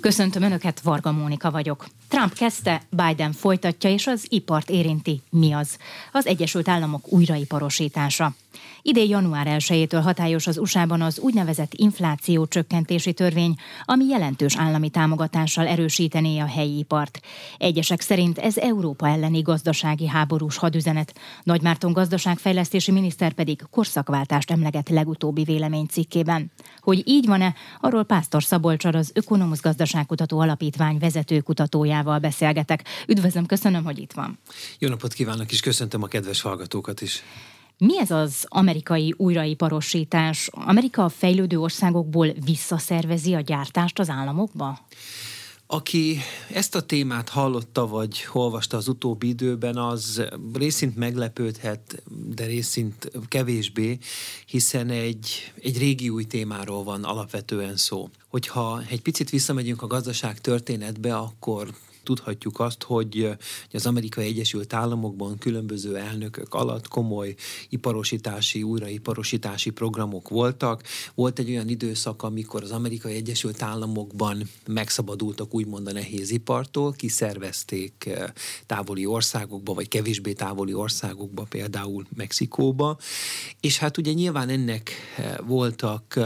Köszöntöm Önöket, Varga Mónika vagyok. Trump kezdte, Biden folytatja, és az ipart érinti. Mi az? Az Egyesült Államok újraiparosítása. Idén január 1-től hatályos az USA-ban az úgynevezett infláció csökkentési törvény, ami jelentős állami támogatással erősítené a helyi ipart. Egyesek szerint ez Európa elleni gazdasági háborús hadüzenet. Nagy Márton gazdaságfejlesztési miniszter pedig korszakváltást emleget legutóbbi véleménycikkében. Hogy így van-e, arról Pásztor Szabolccsal, az Ökonomusz Gazdaságkutató Alapítvány vezető kutatójával beszélgetek. Üdvözlöm, köszönöm, hogy itt van. Jó napot kívánok, és köszöntöm a kedves hallgatókat is. Mi ez az amerikai újraiparosítás? Amerika a fejlődő országokból visszaszervezi a gyártást az államokba? Aki ezt a témát hallotta vagy olvasta az utóbbi időben, az részint meglepődhet, de részint kevésbé, hiszen egy régi új témáról van alapvetően szó. Hogyha egy picit visszamegyünk a gazdaság történetbe, akkor tudhatjuk azt, hogy az Amerikai Egyesült Államokban különböző elnökök alatt komoly iparosítási, újraiparosítási programok voltak. Volt egy olyan időszak, amikor az Amerikai Egyesült Államokban megszabadultak úgymond a nehézipartól, kiszervezték távoli országokba, vagy kevésbé távoli országokba, például Mexikóba. És hát ugye nyilván ennek voltak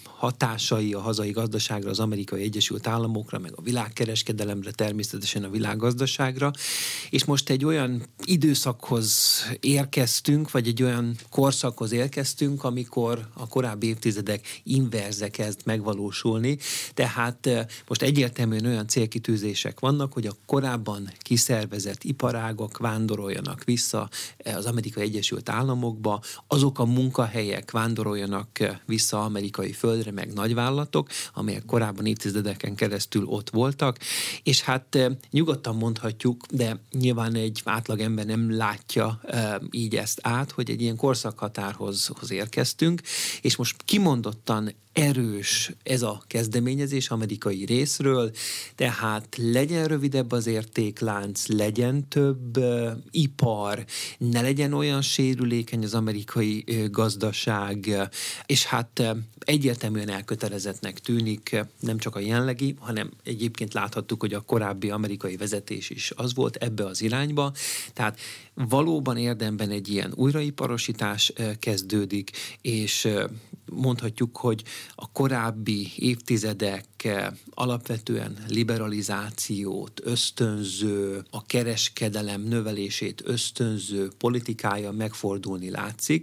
hatásai a hazai gazdaságra, az Amerikai Egyesült Államokra, meg a világkereskedelemre, természetesen a világgazdaságra, és most egy olyan időszakhoz érkeztünk, vagy egy olyan korszakhoz érkeztünk, amikor a korábbi évtizedek inverze kezd megvalósulni, tehát most egyértelműen olyan célkitűzések vannak, hogy a korábban kiszervezett iparágak vándoroljanak vissza az Amerikai Egyesült Államokba, azok a munkahelyek vándoroljanak vissza amerikai földre, meg nagyvállalatok, amelyek korábban évtizedeken keresztül ott voltak, és hát nyugodtan mondhatjuk, de nyilván egy átlagember nem látja így ezt át, hogy egy ilyen korszakhatárhoz érkeztünk, és most kimondottan erős ez a kezdeményezés amerikai részről, tehát legyen rövidebb az értéklánc, legyen több ipar, ne legyen olyan sérülékeny az amerikai gazdaság, és hát egyértelműen elkötelezettnek tűnik nem csak a jelenlegi, hanem egyébként láthattuk, hogy a korábbi amerikai vezetés is az volt ebbe az irányba, tehát valóban érdemben egy ilyen újraiparosítás kezdődik, és mondhatjuk, hogy a korábbi évtizedek alapvetően liberalizációt ösztönző, a kereskedelem növelését ösztönző politikája megfordulni látszik.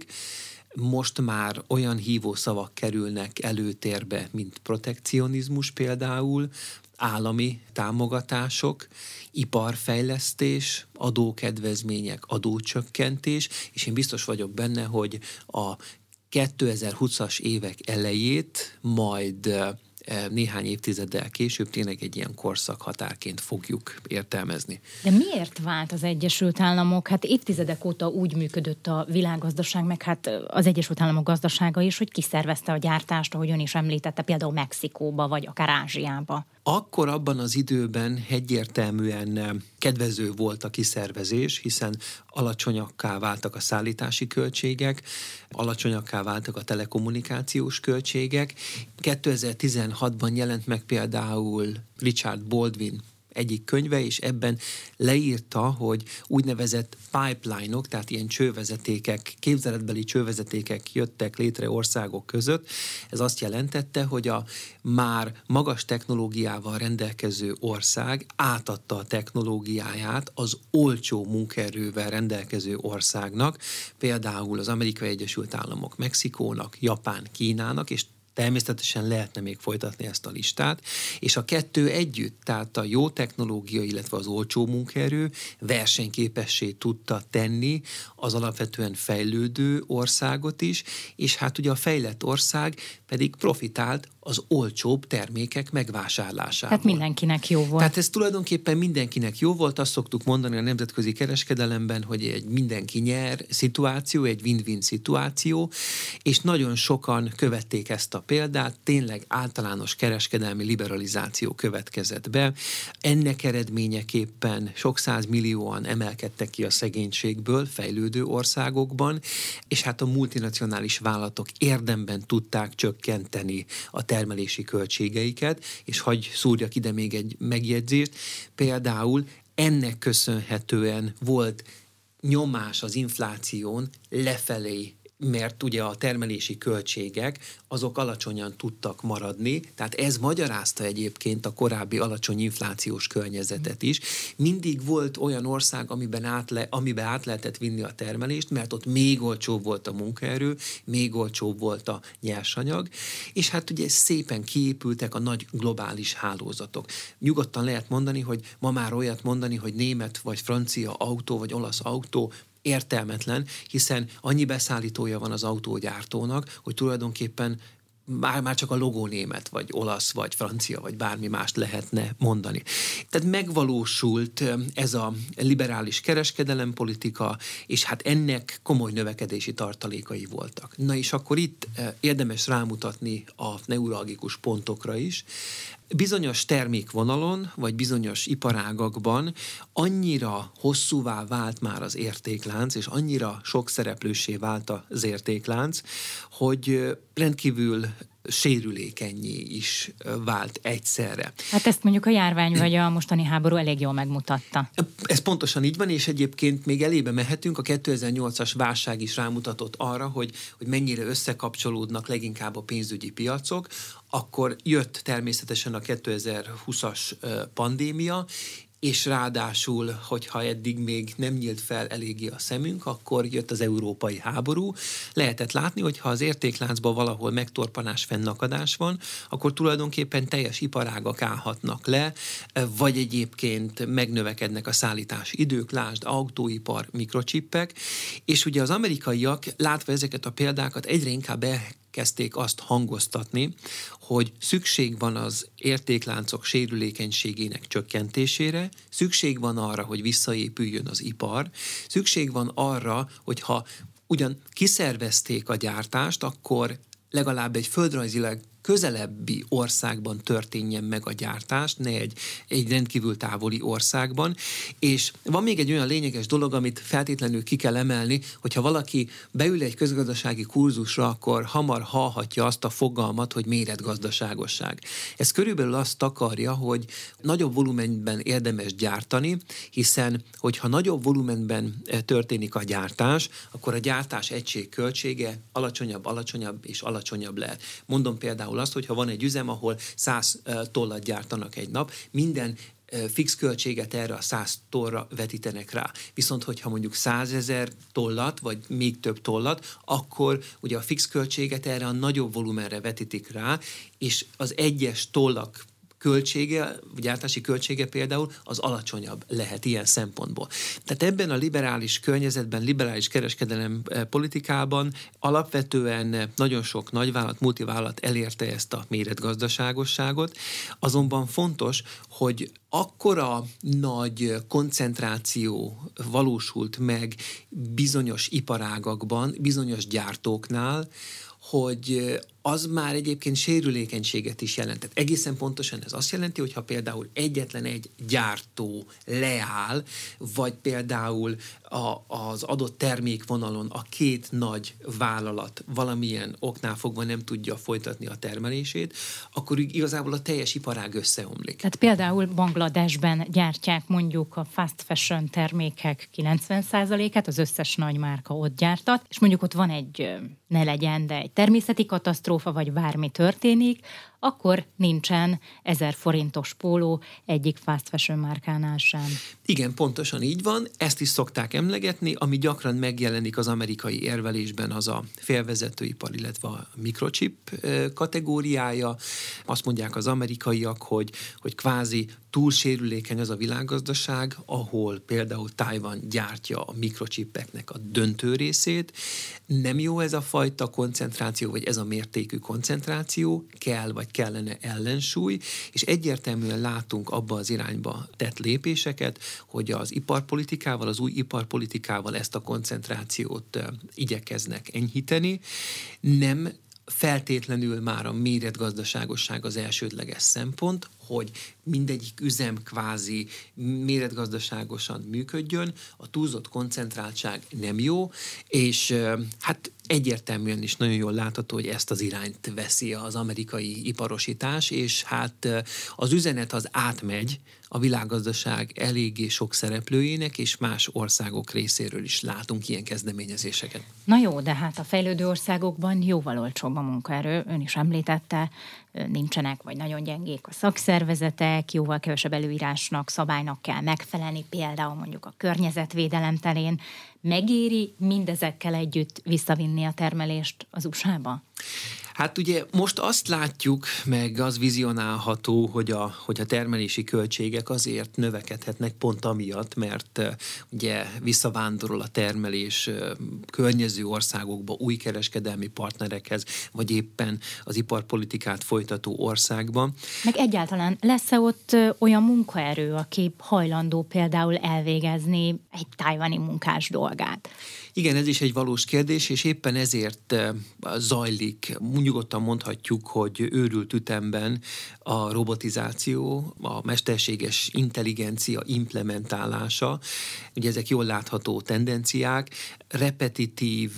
Most már olyan hívószavak kerülnek előtérbe, mint protekcionizmus például, állami támogatások, iparfejlesztés, adókedvezmények, adócsökkentés, és én biztos vagyok benne, hogy a 2020-as évek elejét majd néhány évtizeddel később tényleg egy ilyen korszakhatárként fogjuk értelmezni. De miért vált az Egyesült Államok? Hát évtizedek óta úgy működött a világgazdaság, meg hát az Egyesült Államok gazdasága is, hogy kiszervezte a gyártást, ahogy ön is említette, például Mexikóba, vagy akár Ázsiába. Akkor abban az időben egyértelműen kedvező volt a kiszervezés, hiszen alacsonyakká váltak a szállítási költségek, alacsonyakká váltak a telekommunikációs költségek. 2016-ban jelent meg például Richard Baldwin egyik könyve, és ebben leírta, hogy úgynevezett pipeline-ok, tehát ilyen csővezetékek, képzeletbeli csővezetékek jöttek létre országok között. Ez azt jelentette, hogy a már magas technológiával rendelkező ország átadta a technológiáját az olcsó munkaerővel rendelkező országnak, például az Amerikai Egyesült Államok Mexikónak, Japán, Kínának, és természetesen lehetne még folytatni ezt a listát, és a kettő együtt, tehát a jó technológia, illetve az olcsó munkaerő versenyképessé tudta tenni az alapvetően fejlődő országot is, és hát ugye a fejlett ország pedig profitált az olcsóbb termékek megvásárlásából. Tehát mindenkinek jó volt. Tehát ez tulajdonképpen mindenkinek jó volt, azt szoktuk mondani a nemzetközi kereskedelemben, hogy egy mindenki nyer szituáció, egy win-win szituáció, és nagyon sokan követték ezt a példát, tényleg általános kereskedelmi liberalizáció következett be. Ennek eredményeképpen sok százmillióan emelkedtek ki a szegénységből fejlődő országokban, és hát a multinacionális vállalatok érdemben tudták csökkenteni a termelési költségeiket, és hagy szúrjak ide még egy megjegyzést, például ennek köszönhetően volt nyomás az infláción lefelé, mert ugye a termelési költségek azok alacsonyan tudtak maradni, tehát ez magyarázta egyébként a korábbi alacsony inflációs környezetet is. Mindig volt olyan ország, amiben át lehetett vinni a termelést, mert ott még olcsóbb volt a munkaerő, még olcsóbb volt a nyersanyag, és hát ugye szépen kiépültek a nagy globális hálózatok. Nyugodtan lehet mondani, hogy ma már olyat mondani, hogy német vagy francia autó vagy olasz autó értelmetlen, hiszen annyi beszállítója van az autógyártónak, hogy tulajdonképpen már csak a logó német, vagy olasz, vagy francia, vagy bármi mást lehetne mondani. Tehát megvalósult ez a liberális kereskedelempolitika, és hát ennek komoly növekedési tartalékai voltak. Na és akkor itt érdemes rámutatni a neuralgikus pontokra is. Bizonyos termékvonalon, vagy bizonyos iparágakban annyira hosszúvá vált már az értéklánc, és annyira sok szereplőssé vált az értéklánc, hogy rendkívül sérülékennyé is vált egyszerre. Hát ezt mondjuk a járvány vagy a mostani háború elég jól megmutatta. Ez pontosan így van, és egyébként még elébe mehetünk, a 2008-as válság is rámutatott arra, hogy mennyire összekapcsolódnak leginkább a pénzügyi piacok. Akkor jött természetesen a 2020-as pandémia, és ráadásul, hogyha eddig még nem nyílt fel eléggé a szemünk, akkor jött az európai háború. Lehetett látni, hogy ha az értékláncban valahol megtorpanás, fennakadás van, akkor tulajdonképpen teljes iparágak állhatnak le, vagy egyébként megnövekednek a szállítási idők, lásd autóipar, mikrocsippek, és ugye az amerikaiak látva ezeket a példákat egyre inkább kezdték azt hangoztatni, hogy szükség van az értékláncok sérülékenységének csökkentésére, szükség van arra, hogy visszaépüljön az ipar, szükség van arra, hogyha ugyan kiszervezték a gyártást, akkor legalább egy földrajzilag közelebbi országban történjen meg a gyártás, ne egy rendkívül távoli országban. És van még egy olyan lényeges dolog, amit feltétlenül ki kell emelni, hogyha valaki beül egy közgazdasági kurzusra, akkor hamar hallhatja azt a fogalmat, hogy méretgazdaságosság. Ez körülbelül azt akarja, hogy nagyobb volumenben érdemes gyártani, hiszen hogyha nagyobb volumenben történik a gyártás, akkor a gyártás egység költsége alacsonyabb és alacsonyabb lehet. Mondom például azt, hogy ha van egy üzem, ahol 100 tollat gyártanak egy nap, minden fix költséget erre a 100 tollra vetítenek rá. Viszont, hogyha mondjuk 100 000 tollat, vagy még több tollat, akkor ugye a fix költséget erre a nagyobb volumenre vetítik rá, és az egyes tollak költsége, gyártási költsége például az alacsonyabb lehet ilyen szempontból. Tehát ebben a liberális környezetben, liberális kereskedelem politikában alapvetően nagyon sok nagyvállalat, multivállalat elérte ezt a méretgazdaságosságot, azonban fontos, hogy akkora nagy koncentráció valósult meg bizonyos iparágakban, bizonyos gyártóknál, hogy az már egyébként sérülékenységet is jelentett. Egészen pontosan ez azt jelenti, hogy ha például egyetlen egy gyártó leáll, vagy például az adott termékvonalon a két nagy vállalat valamilyen oknál fogva nem tudja folytatni a termelését, akkor igazából a teljes iparág összeomlik. Tehát például Bangladesben gyártják mondjuk a fast fashion termékek 90%-át, az összes nagy márka ott gyártat, és mondjuk ott van egy, ne legyen, de egy természeti katasztrófa, vagy bármi történik, akkor nincsen 1000 forintos póló egyik fast fashion márkánál sem. Igen, pontosan így van, ezt is szokták emlegetni, ami gyakran megjelenik az amerikai érvelésben, az a félvezetőipar, illetve a mikrochip kategóriája. Azt mondják az amerikaiak, hogy kvázi túl sérülékeny az a világgazdaság, ahol például Tajvan gyártja a mikrochippeknek a döntő részét. Nem jó ez a fajta koncentráció, vagy ez a mértékű koncentráció, kell vagy kellene ellensúly, és egyértelműen látunk abba az irányba tett lépéseket, hogy az iparpolitikával, az új iparpolitikával ezt a koncentrációt igyekeznek enyhíteni. Nem feltétlenül már a méretgazdaságosság az elsődleges szempont, hogy mindegyik üzem kvázi méretgazdaságosan működjön, a túlzott koncentráltság nem jó, és hát egyértelműen is nagyon jól látható, hogy ezt az irányt veszi az amerikai iparosítás, és hát az üzenet az átmegy a világgazdaság eléggé sok szereplőjének, és más országok részéről is látunk ilyen kezdeményezéseket. Na jó, de hát a fejlődő országokban jóval olcsóbb a munkaerő, ön is említette, nincsenek vagy nagyon gyengék a szakszervezetek, jóval kevesebb előírásnak, szabálynak kell megfelelni, például mondjuk a környezetvédelem terén. Megéri mindezekkel együtt visszavinni a termelést az USA-ba? Hát ugye most azt látjuk, meg az vizionálható, hogy a termelési költségek azért növekedhetnek pont amiatt, mert ugye visszavándorol a termelés környező országokba, új kereskedelmi partnerekhez, vagy éppen az iparpolitikát folytató országban. Meg egyáltalán lesz-e ott olyan munkaerő, aki hajlandó például elvégezni egy tájvani munkás dolgát? Igen, ez is egy valós kérdés, és éppen ezért zajlik, nyugodtan mondhatjuk, hogy őrült ütemben a robotizáció, a mesterséges intelligencia implementálása. Ugye ezek jól látható tendenciák, repetitív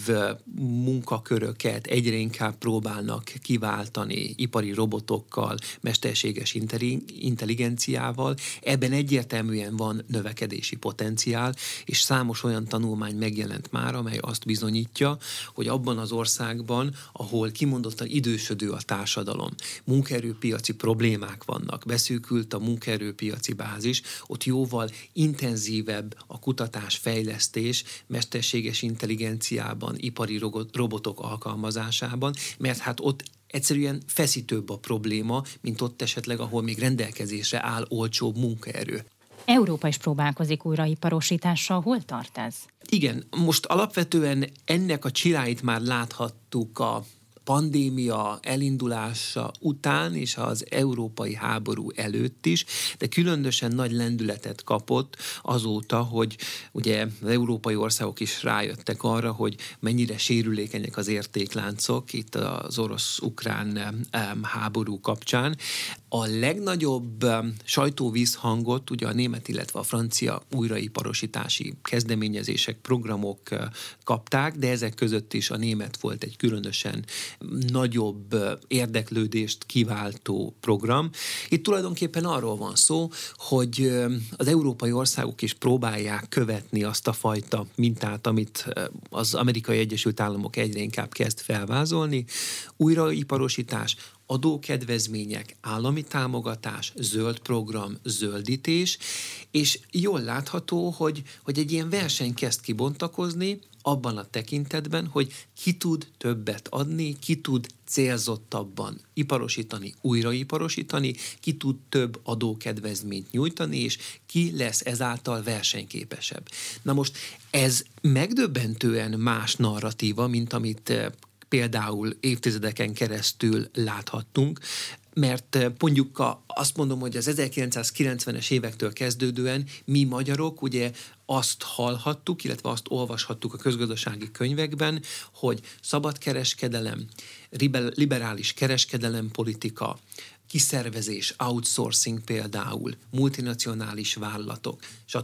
munkaköröket egyre inkább próbálnak kiváltani ipari robotokkal, mesterséges intelligenciával. Ebben egyértelműen van növekedési potenciál, és számos olyan tanulmány megjelent már, amely azt bizonyítja, hogy abban az országban, ahol kimondottan idősödő a társadalom, munkaerőpiaci problémák vannak, beszűkült a munkaerőpiaci bázis, ott jóval intenzívebb a kutatás, fejlesztés, mesterséges intelligenciában, ipari robotok alkalmazásában, mert hát ott egyszerűen feszítőbb a probléma, mint ott esetleg, ahol még rendelkezésre áll olcsóbb munkaerő. Európa is próbálkozik újraiparosítással. Hol tart ez? Igen, most alapvetően ennek a csiráit már láthattuk a pandémia elindulása után és az európai háború előtt is, de különösen nagy lendületet kapott azóta, hogy ugye az európai országok is rájöttek arra, hogy mennyire sérülékenyek az értékláncok itt az orosz-ukrán háború kapcsán. A legnagyobb sajtóvízhangot ugye a német, illetve a francia újraiparosítási kezdeményezések, programok kapták, de ezek között is a német volt egy különösen nagyobb érdeklődést kiváltó program. Itt tulajdonképpen arról van szó, hogy az európai országok is próbálják követni azt a fajta mintát, amit az Amerikai Egyesült Államok egyre inkább kezd felvázolni. Újraiparosítás, adókedvezmények, állami támogatás, zöld program, zöldítés, és jól látható, hogy egy ilyen verseny kezd kibontakozni abban a tekintetben, hogy ki tud többet adni, ki tud célzottabban iparosítani, újraiparosítani, ki tud több adókedvezményt nyújtani, és ki lesz ezáltal versenyképesebb. Na most ez megdöbbentően más narratíva, mint amit például évtizedeken keresztül láthattunk, mert mondjuk azt mondom, hogy az 1990-es évektől kezdődően mi magyarok ugye azt hallhattuk, illetve azt olvashattuk a közgazdasági könyvekben, hogy szabadkereskedelem, liberális kereskedelempolitika, kiszervezés, outsourcing például, multinacionális vállalatok,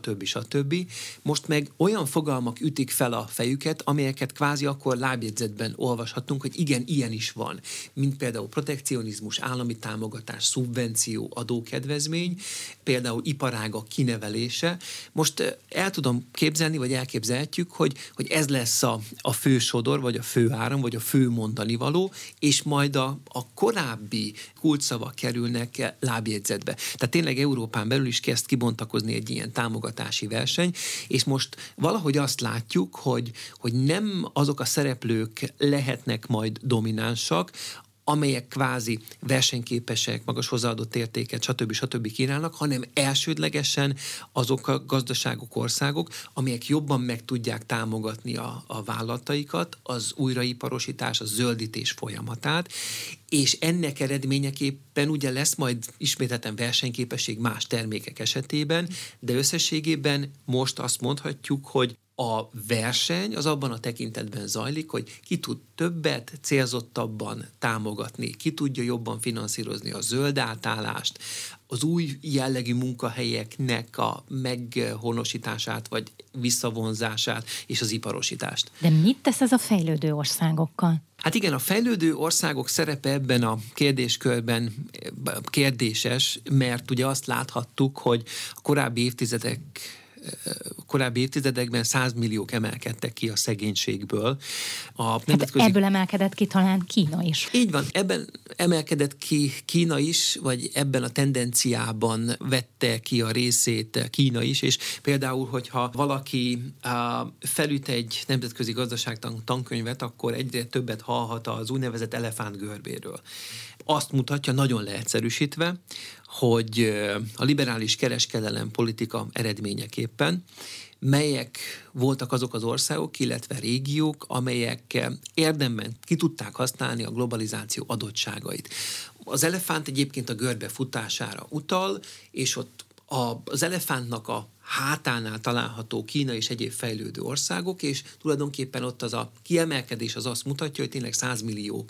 stb. Most meg olyan fogalmak ütik fel a fejüket, amelyeket kvázi akkor lábjegyzetben olvashatunk, hogy igen, ilyen is van, mint például protekcionizmus, állami támogatás, szubvenció, adókedvezmény, például iparágak kinevelése. Most el tudom képzelni, vagy elképzelhetjük, hogy ez lesz a fő sodor, vagy a fő áram, vagy a fő mondanivaló, és majd a korábbi kulcsszavak kerülnek lábjegyzetbe. Tehát tényleg Európán belül is kezd kibontakozni egy ilyen támogatási verseny, és most valahogy azt látjuk, hogy nem azok a szereplők lehetnek majd dominánsak, amelyek kvázi versenyképesek, magas hozzáadott értéket, stb. Kínálnak, hanem elsődlegesen azok a gazdaságok, országok, amelyek jobban meg tudják támogatni a vállalataikat, az újraiparosítás, a zöldítés folyamatát, és ennek eredményeképpen ugye lesz majd ismételten versenyképesség más termékek esetében, de összességében most azt mondhatjuk, hogy a verseny az abban a tekintetben zajlik, hogy ki tud többet, célzottabban támogatni, ki tudja jobban finanszírozni a zöld átállást, az új jellegű munkahelyeknek a meghonosítását, vagy visszavonzását és az iparosítást. De mit tesz ez a fejlődő országokkal? Hát igen, a fejlődő országok szerepe ebben a kérdéskörben kérdéses, mert ugye azt láthattuk, hogy a korábbi évtizedekben 100 milliók emelkedtek ki a szegénységből. Ebből emelkedett ki talán Kína is. Így van, ebben emelkedett ki Kína is, vagy ebben a tendenciában vette ki a részét Kína is, és például, hogyha valaki felüt egy nemzetközi gazdaságtan tankönyvet, akkor egyre többet hallhat az úgynevezett elefántgörbéről. Azt mutatja, nagyon leegyszerűsítve, hogy a liberális kereskedelem politika eredményeképpen melyek voltak azok az országok, illetve régiók, amelyek érdemben ki tudták használni a globalizáció adottságait. Az elefánt egyébként a görbe futására utal, és ott az elefántnak a hátánál található Kína és egyéb fejlődő országok, és tulajdonképpen ott az a kiemelkedés az azt mutatja, hogy tényleg 100 milliók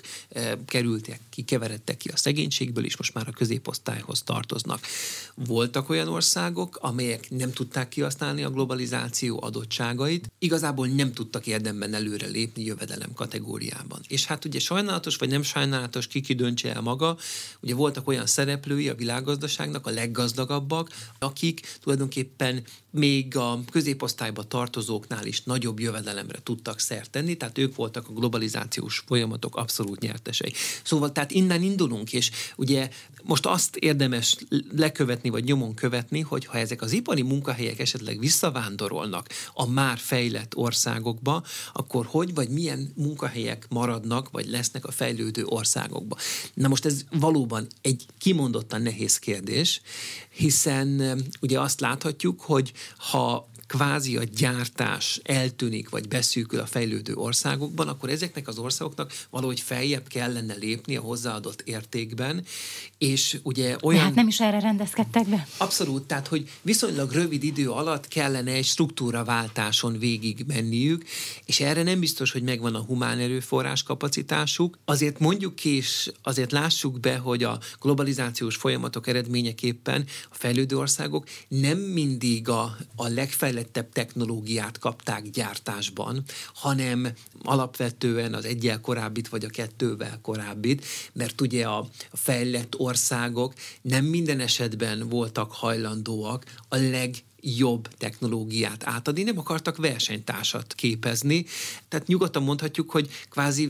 keveredtek ki a szegénységből, és most már a középosztályhoz tartoznak. Voltak olyan országok, amelyek nem tudták kihasználni a globalizáció adottságait, igazából nem tudtak érdemben előre lépni jövedelem kategóriában. És hát ugye sajnálatos vagy nem sajnálatos, ki döntse el maga, ugye voltak olyan szereplői a világgazdaságnak, a leggazdagabbak, akik tulajdonképpen még a középosztályba tartozóknál is nagyobb jövedelemre tudtak szert tenni, tehát ők voltak a globalizációs folyamatok abszolút nyertesei. Szóval tehát innen indulunk, és ugye most azt érdemes lekövetni, vagy nyomon követni, hogy ha ezek az ipari munkahelyek esetleg visszavándorolnak a már fejlett országokba, akkor hogy vagy milyen munkahelyek maradnak, vagy lesznek a fejlődő országokba. Na most ez valóban egy kimondottan nehéz kérdés, hiszen ugye azt láthatjuk, hogy ha kvázi a gyártás eltűnik, vagy beszűkül a fejlődő országokban, akkor ezeknek az országoknak valahogy feljebb kellene lépni a hozzáadott értékben, és ugye olyan... De hát nem is erre rendezkedtek be? Abszolút, tehát, hogy viszonylag rövid idő alatt kellene egy struktúraváltáson végig menniük, és erre nem biztos, hogy megvan a humán erőforrás kapacitásuk. Azért mondjuk ki, és azért lássuk be, hogy a globalizációs folyamatok eredményeképpen a fejlődő országok nem mindig a legfejlettebb technológiát kapták gyártásban, hanem alapvetően az 1-jel korábbit, vagy a 2-vel korábbit, mert ugye a fejlett országok nem minden esetben voltak hajlandóak a legjobb technológiát átadni, nem akartak versenytársat képezni. Tehát nyugodtan mondhatjuk, hogy kvázi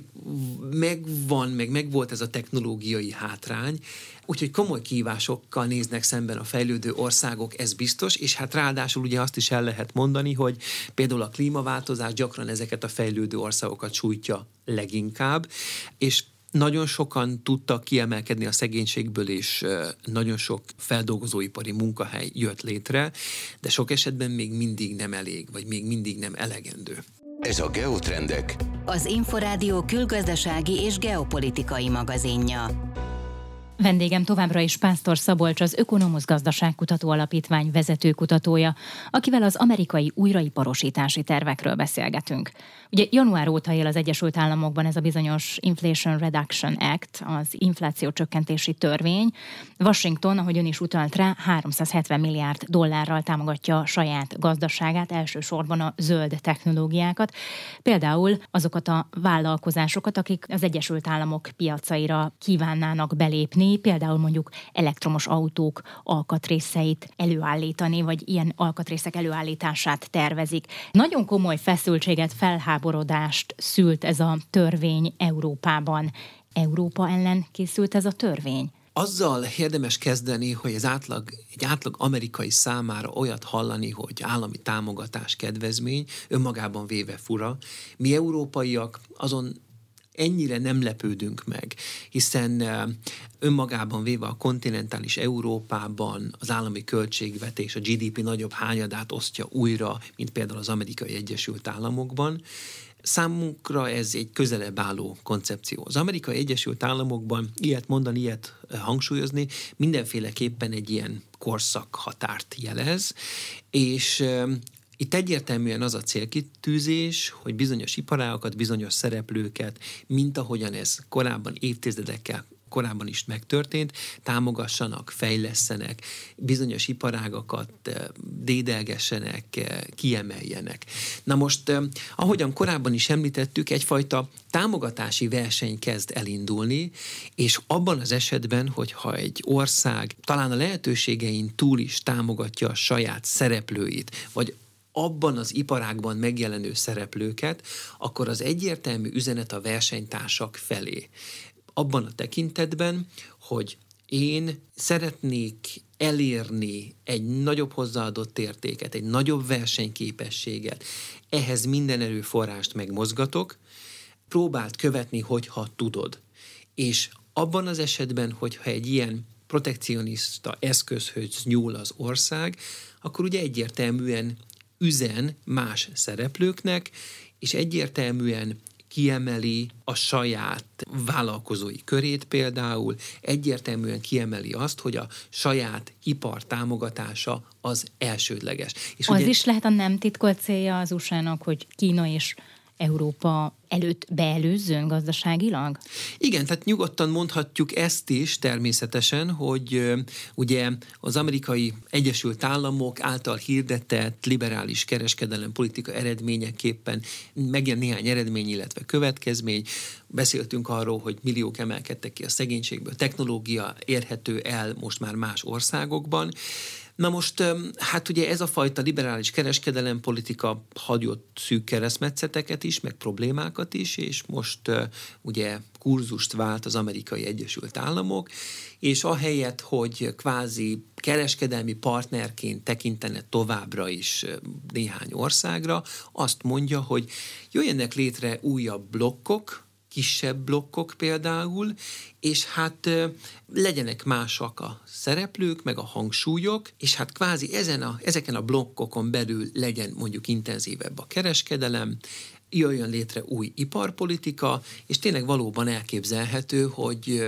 megvolt ez a technológiai hátrány, úgyhogy komoly kihívásokkal néznek szemben a fejlődő országok, ez biztos, és hát ráadásul ugye azt is el lehet mondani, hogy például a klímaváltozás gyakran ezeket a fejlődő országokat sújtja leginkább, és nagyon sokan tudtak kiemelkedni a szegénységből, és nagyon sok feldolgozóipari munkahely jött létre, de sok esetben még mindig nem elég, vagy még mindig nem elegendő. Ez a Geotrendek, az Inforádió külgazdasági és geopolitikai magazinja. Vendégem továbbra is Pásztor Szabolcs, az Ökonomusz Gazdaságkutató Alapítvány vezető kutatója, akivel az amerikai újraiparosítási tervekről beszélgetünk. Ugye január óta él az Egyesült Államokban ez a bizonyos Inflation Reduction Act, az infláció csökkentési törvény. Washington, ahogy ön is utalt rá, 370 milliárd dollárral támogatja a saját gazdaságát, elsősorban a zöld technológiákat, például azokat a vállalkozásokat, akik az Egyesült Államok piacaira kívánnának belépni, például mondjuk elektromos autók alkatrészeit előállítani, vagy ilyen alkatrészek előállítását tervezik. Nagyon komoly feszültséget, felháborodást szült ez a törvény Európában. Európa ellen készült ez a törvény? Azzal érdemes kezdeni, hogy egy átlag amerikai számára olyat hallani, hogy állami támogatás, kedvezmény, önmagában véve fura. Mi európaiak azon ennyire nem lepődünk meg, hiszen önmagában véve a kontinentális Európában az állami költségvetés, a GDP nagyobb hányadát osztja újra, mint például az Amerikai Egyesült Államokban. Számunkra ez egy közelebb álló koncepció. Az Amerikai Egyesült Államokban ilyet mondani, ilyet hangsúlyozni mindenféleképpen egy ilyen korszakhatárt jelez, és itt egyértelműen az a célkitűzés, hogy bizonyos iparágakat, bizonyos szereplőket, mint ahogyan ez korábban évtizedekkel korábban is megtörtént, támogassanak, fejlesszenek, bizonyos iparágakat dédelgessenek, kiemeljenek. Na most, ahogyan korábban is említettük, egyfajta támogatási verseny kezd elindulni, és abban az esetben, hogyha egy ország talán a lehetőségein túl is támogatja a saját szereplőit, vagy abban az iparágban megjelenő szereplőket, akkor az egyértelmű üzenet a versenytársak felé. Abban a tekintetben, hogy én szeretnék elérni egy nagyobb hozzáadott értéket, egy nagyobb versenyképességet, ehhez minden erőforrást megmozgatok, próbáld követni, hogyha tudod. És abban az esetben, hogyha egy ilyen protekcionista eszközhöz nyúl az ország, akkor ugye egyértelműen üzen más szereplőknek, és egyértelműen kiemeli a saját vállalkozói körét például, egyértelműen kiemeli azt, hogy a saját ipar támogatása az elsődleges. És az ugye is lehet a nem titkolt célja az USA-nak, hogy Kína és Európa előtt beelőzzön gazdaságilag? Igen, tehát nyugodtan mondhatjuk ezt is természetesen, hogy ugye az Amerikai Egyesült Államok által hirdetett liberális kereskedelem politika eredményeképpen megjön néhány eredmény, illetve következmény. Beszéltünk arról, hogy milliók emelkedtek ki a szegénységből, technológia érhető el most már más országokban. Na most, hát ugye ez a fajta liberális kereskedelempolitika hagyott szűk keresztmetszeteket is, meg problémákat is, és most ugye kurzust vált az Amerikai Egyesült Államok, és ahelyett, hogy kvázi kereskedelmi partnerként tekintene továbbra is néhány országra, azt mondja, hogy jöjjenek létre újabb blokkok, kisebb blokkok például, és hát legyenek másak a szereplők, meg a hangsúlyok, és hát kvázi ezeken a blokkokon belül legyen mondjuk intenzívebb a kereskedelem, jöjjön létre új iparpolitika, és tényleg valóban elképzelhető, hogy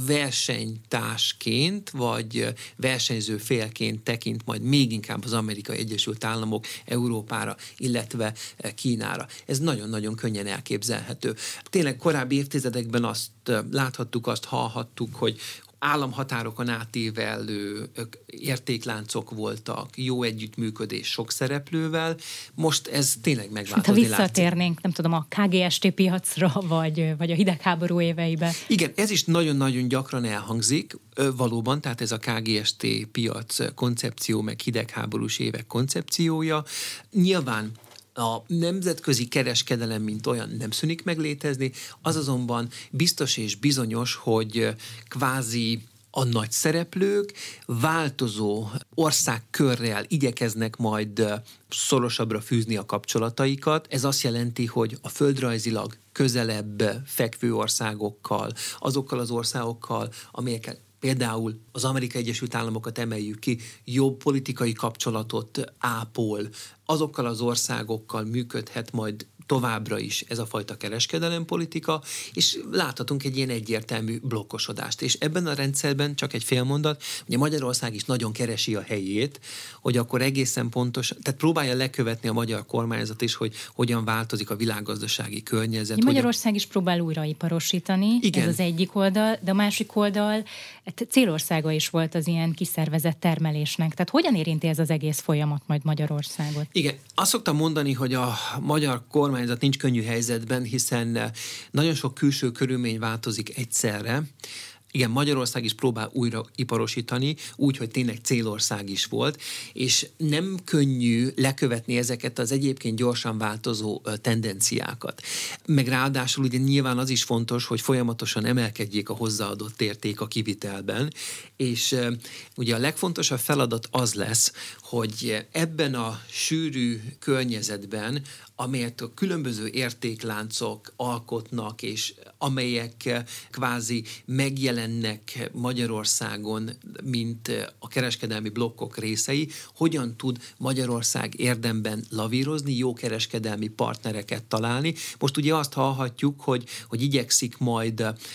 versenytársként, vagy versenyző félként tekint majd még inkább az Amerikai Egyesült Államok Európára, illetve Kínára. Ez nagyon-nagyon könnyen elképzelhető. Tényleg korábbi évtizedekben azt láthattuk, azt hallhattuk, hogy államhatárokon átívelő értékláncok voltak, jó együttműködés sok szereplővel. Most ez tényleg megváltozni látszik. Ha visszatérnénk, nem tudom, a KGST piacra, vagy a hidegháború éveibe. Igen, ez is nagyon-nagyon gyakran elhangzik, valóban, tehát ez a KGST piac koncepció, meg hidegháborús évek koncepciója. Nyilván a nemzetközi kereskedelem, mint olyan nem szűnik meg létezni, az azonban biztos és bizonyos, hogy kvázi a nagy szereplők változó országkörrel igyekeznek majd szorosabbra fűzni a kapcsolataikat. Ez azt jelenti, hogy a földrajzilag közelebb fekvő országokkal, azokkal az országokkal, amelyekkel például az Amerikai Egyesült Államokat emeljük ki, jobb politikai kapcsolatot ápol, azokkal az országokkal működhet majd továbbra is ez a fajta kereskedelempolitika, és láthatunk egy ilyen egyértelmű blokkosodást. És ebben a rendszerben csak egy fél mondat, ugye Magyarország is nagyon keresi a helyét, hogy akkor egészen pontos, tehát próbálja lekövetni a magyar kormányzat is, hogy hogyan változik a világgazdasági környezet. Magyarország is próbál újraiparosítani, igen. Ez az egyik oldal, de a másik oldal célországa is volt az ilyen kiszervezett termelésnek. Tehát hogyan érinti ez az egész folyamat majd Magyarországot? Igen, azt szoktam mondani, hogy a magyar kormányzat nincs könnyű helyzetben, hiszen nagyon sok külső körülmény változik egyszerre. Igen, Magyarország is próbál újraiparosítani, úgy, hogy tényleg célország is volt, és nem könnyű lekövetni ezeket az egyébként gyorsan változó tendenciákat. Meg ráadásul ugye nyilván az is fontos, hogy folyamatosan emelkedjék a hozzáadott érték a kivitelben, és ugye a legfontosabb feladat az lesz, hogy ebben a sűrű környezetben, amelyet a különböző értékláncok alkotnak, és amelyek kvázi megjelennek Magyarországon, mint a kereskedelmi blokkok részei, hogyan tud Magyarország érdemben lavírozni, jó kereskedelmi partnereket találni. Most ugye azt hallhatjuk, hogy igyekszik majd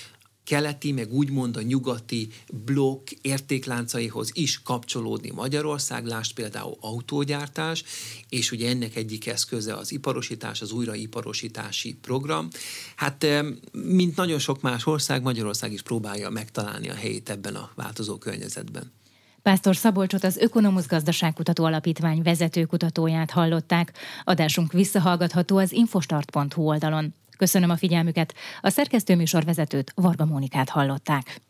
keleti, meg úgymond a nyugati blokk értékláncaihoz is kapcsolódni Magyarország, lásd például autógyártás, és ugye ennek egyik eszköze az iparosítás, az újraiparosítási program. Hát, mint nagyon sok más ország, Magyarország is próbálja megtalálni a helyét ebben a változó környezetben. Pásztor Szabolcsot, az Ökonomusz Gazdaságkutató Alapítvány vezető kutatóját hallották. Adásunk visszahallgatható az infostart.hu oldalon. Köszönöm a figyelmüket, a szerkesztőműsorvezetőt, Varga Mónikát hallották.